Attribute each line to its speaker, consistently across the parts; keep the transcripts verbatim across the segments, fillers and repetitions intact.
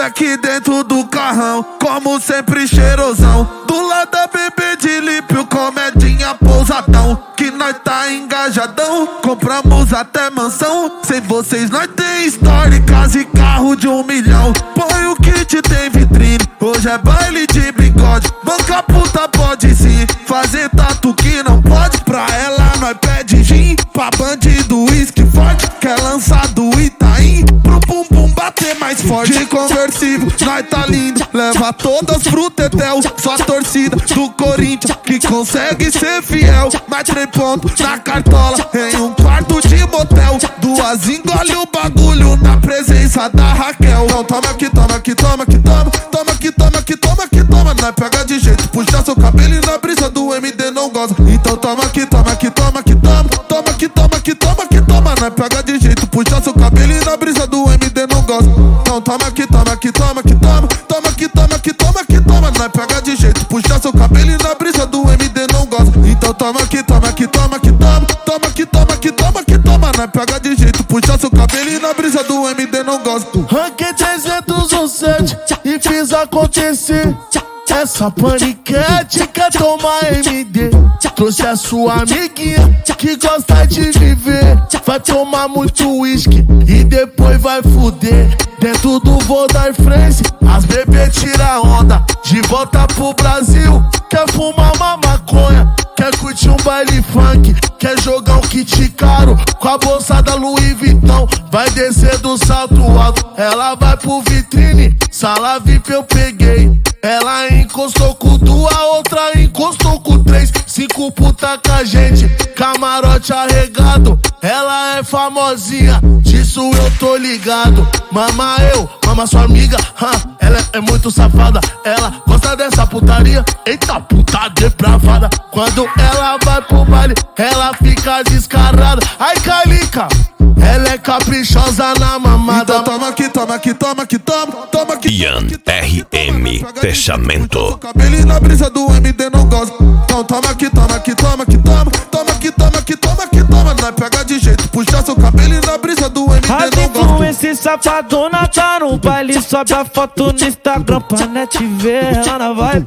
Speaker 1: aqui dentro do carrão, como sempre cheirosão. Do lado da bebê de lípio, comedinha pousadão. Que nós tá engajadão, compramos até mansão. Sem vocês nós tem história, casa e carro de um milhão. Põe o kit, tem vitrine, hoje é baile de bigode. Banca puta pode sim, fazer tatu que não pode. Pra ela nós pede gin, pra bandido uísque forte. Quer lançar do Itaim, pro bumbum bater mais forte. De conversível, nós tá lindo, leva todas pro tetel. Só a torcida do Corinthians que consegue ser fiel. Mais três pontos na cartola, em um quarto de motel. Duas engole o bagulho na presença da Raquel. Então toma aqui, toma aqui, toma aqui, toma. Toma aqui, toma aqui, toma aqui, toma. Nós pega de jeito, puxa seu cabelo e na brisa do M D não goza. Então toma aqui, toma aqui, toma aqui, toma. Toma aqui, toma aqui, toma aqui, toma. Nós pega de jeito, puxa seu cabelo e na brisa do M D não goza. Então toma aqui, toma aqui, toma aqui, toma. Toma aqui, toma aqui, toma aqui, toma. Nós pega de jeito, puxa seu cabelo e na brisa do M D não goza. Então toma aqui, toma aqui, toma aqui, toma. Toma aqui, toma aqui, toma aqui, toma. Nós pega de jeito, puxa seu cabelo e na brisa do M D não goza.
Speaker 2: Ranquei trezentos e sete e fiz acontecer. Essa paniquete quer tomar M D. Trouxe a sua amiguinha que gosta de viver. Vai tomar muito uísque e depois vai fuder. Dentro do Vodar France, as bebê tira onda. De volta pro Brasil, quer fumar uma maconha. Quer curtir um baile funk, quer jogar um kit caro com a bolsa da Louis Vuitton. Vai descer do salto alto, ela vai pro vitrine. Sala V I P eu peguei. Ela encostou com duas, a outra encostou com três. Cinco puta com a gente, camarote arregado. Ela é famosinha, disso eu tô ligado. Mama eu, mama sua amiga, huh? Ela é muito safada, ela gosta dessa putaria. Eita puta depravada. Quando ela vai pro baile, ela fica descarada. Ai Calica, ela é caprichosa na mamada.
Speaker 1: Então toma aqui, toma aqui, toma aqui, toma. Toma aqui,
Speaker 3: Ian R M, fechamento.
Speaker 1: Cabelo e na brisa do M D não goza. Então toma aqui, toma aqui, toma aqui, toma. Toma aqui, toma aqui, toma aqui, toma. Nós pega de jeito, puxa seu cabelo e na brisa do M D não goza.
Speaker 4: As influências safadona tá no baile, sobe a foto no Instagram pra net ver ela na vibe.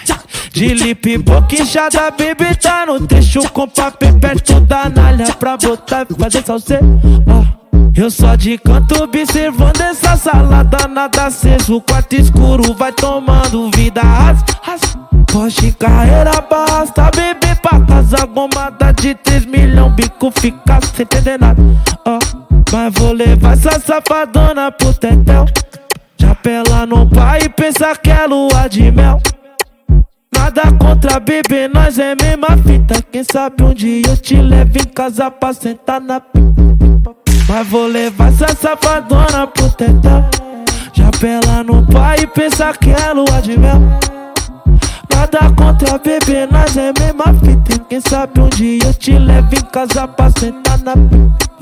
Speaker 4: De lip, boca inchada, bebê tá no trecho com papel perto da nalha pra botar e fazer salseiro. Oh. Eu só de canto observando essa salada, nada aceso. O quarto escuro vai tomando vida. As, as, Porsche carreira basta, bebê pra casa. Gomada de três milhões, bico fica sem entender nada. Oh. Mas vou levar essa safadona pro tetel. Chapela no pai e pensa que é lua de mel. Nada contra bebê, nós é mesma fita. Quem sabe um dia eu te levo em casa pra sentar na pipa. Mas vou levar essa safadona pro tetel. Chapela no pai e pensa que é lua de mel. Nada contra bebê, nós é mesma fita. Quem sabe um dia eu te levo em casa pra sentar na pipa.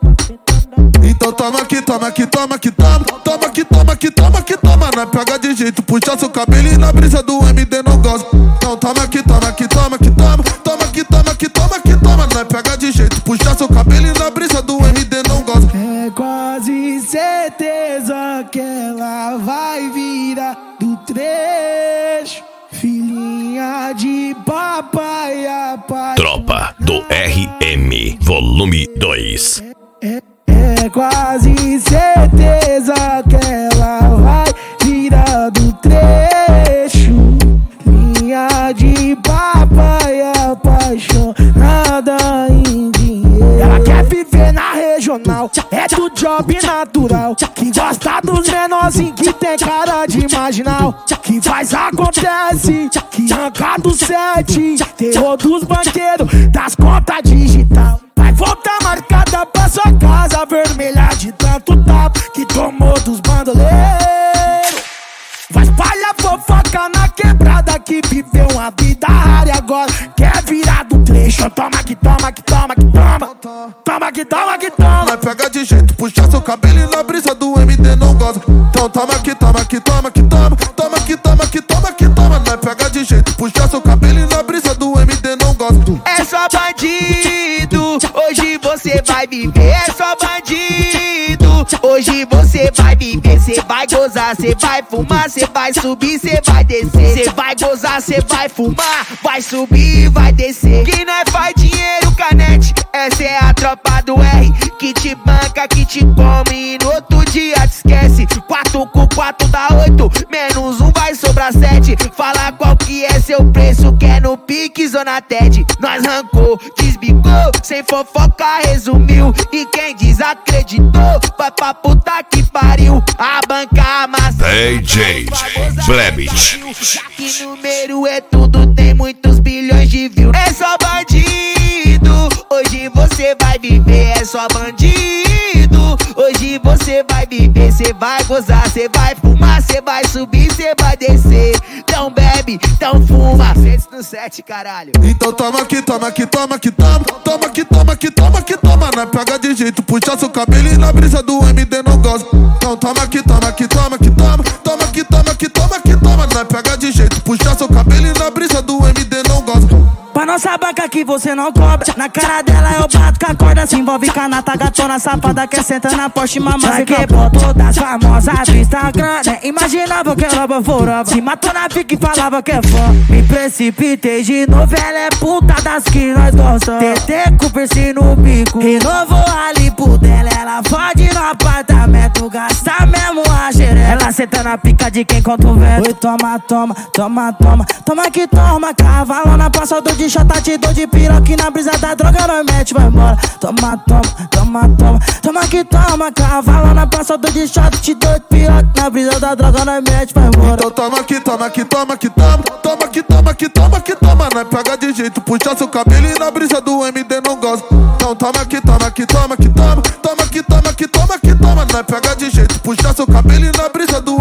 Speaker 1: Então toma aqui, toma aqui, toma aqui, toma. Toma aqui, toma aqui, toma aqui, toma. Nós pega de jeito, puxa seu cabelo e na brisa do M D não goza. Então toma aqui, toma aqui, toma aqui, toma. Toma aqui, toma aqui, toma aqui, toma. Nós pega de jeito, puxa seu cabelo e na brisa do M D não goza.
Speaker 5: É quase certeza que ela vai virar do trecho. Filhinha de papai, papai.
Speaker 3: Tropa do R M, volume dois.
Speaker 5: É, é quase certeza que ela vai virar do trecho. Linha de papai apaixonada em dinheiro. Ela quer viver na regional, é do job natural. Que gosta dos menorzinhos, que tem cara de marginal. Que faz acontece, que arranca do sete. Terror dos banqueiros, das contas digital. Vai voltar marcada pra sua casa vermelha de tanto tapa que tomou dos bandoleiros. Vai espalhar fofoca na quebrada que viveu uma vida rara e agora quer virar do trecho. Toma que toma que toma que toma. Toma que toma que toma.
Speaker 1: Nós pega de jeito, puxa seu cabelo e na brisa do M D não goza. Então toma aqui, toma aqui, toma que toma. Toma aqui, toma aqui, toma que toma. Nós pega de jeito, puxa seu cabelo e na brisa do M D não goza.
Speaker 6: É só bandido, hoje você vai viver. É só bandido, Hoje você vai viver, cê vai gozar, cê vai fumar, cê vai subir, cê vai descer. Cê vai gozar, cê vai fumar, vai subir e vai descer. Que nós faz dinheiro, canete, essa é a tropa do R. Que te banca, que te come e no outro dia te esquece. Quatro com quatro dá oito, menos um vai sobrar sete. Fala qual que é seu preço, que é no pique Zona Ted. Nós rancou, desbicou, sem fofoca resumiu. E quem desacreditou, vai pra puta que pariu. A banca amassa
Speaker 3: D J Blebit.
Speaker 6: que número é tudo, tem muitos bilhões de views. É só bandido, hoje você vai viver, é só bandido. Hoje você vai viver, cê vai gozar, cê vai fumar, cê vai subir, cê vai descer. Então bebe, então fuma, sete no sete, caralho.
Speaker 1: Então toma aqui, toma aqui, toma aqui, toma. Toma aqui, toma aqui, toma aqui, toma. Não é pega de jeito, puxa seu cabelo e na brisa do M D não gosta. Então toma aqui, toma aqui, toma aqui, toma. Toma aqui, toma aqui, toma aqui, toma. Não é pega de jeito, puxa seu cabelo e na brisa do M D não gosta.
Speaker 5: Pra nossa banca que você não cobra. Na cara dela eu bato com a corda. Se envolve canata, gatona, safada. Quer sentar na Porsche, mamãe. Que botou das famosas do Instagram, né? Imaginava que ela fora. Se matou na pique e falava que é fã. Me precipitei de novo, ela é puta das que nós gostamos. T T com piercing no bico, renovou a lipo dela. Ela fode no apartamento, gasta mesmo a xereca. Ela senta na pica de quem conta o vento. Oi, toma, toma, toma, toma. Toma que toma, cavalona, passa do de chata, te dou de piroca. Na brisa da droga, nós mete, vai embora. Toma, toma, toma, toma. Toma que toma, cavalona, passa do de chata, te dou de piroca. Na brisa da droga, nós mete, vai embora.
Speaker 1: Então toma aqui, toma aqui, toma aqui, toma. Toma aqui, toma aqui, toma aqui, toma. Não é pega de jeito, puxa seu cabelo e na brisa do M D não gosta. Então toma aqui, toma aqui, toma aqui, toma. Toma aqui, toma aqui, toma aqui, toma. Não é pega de jeito, puxa seu cabelo e na brisa do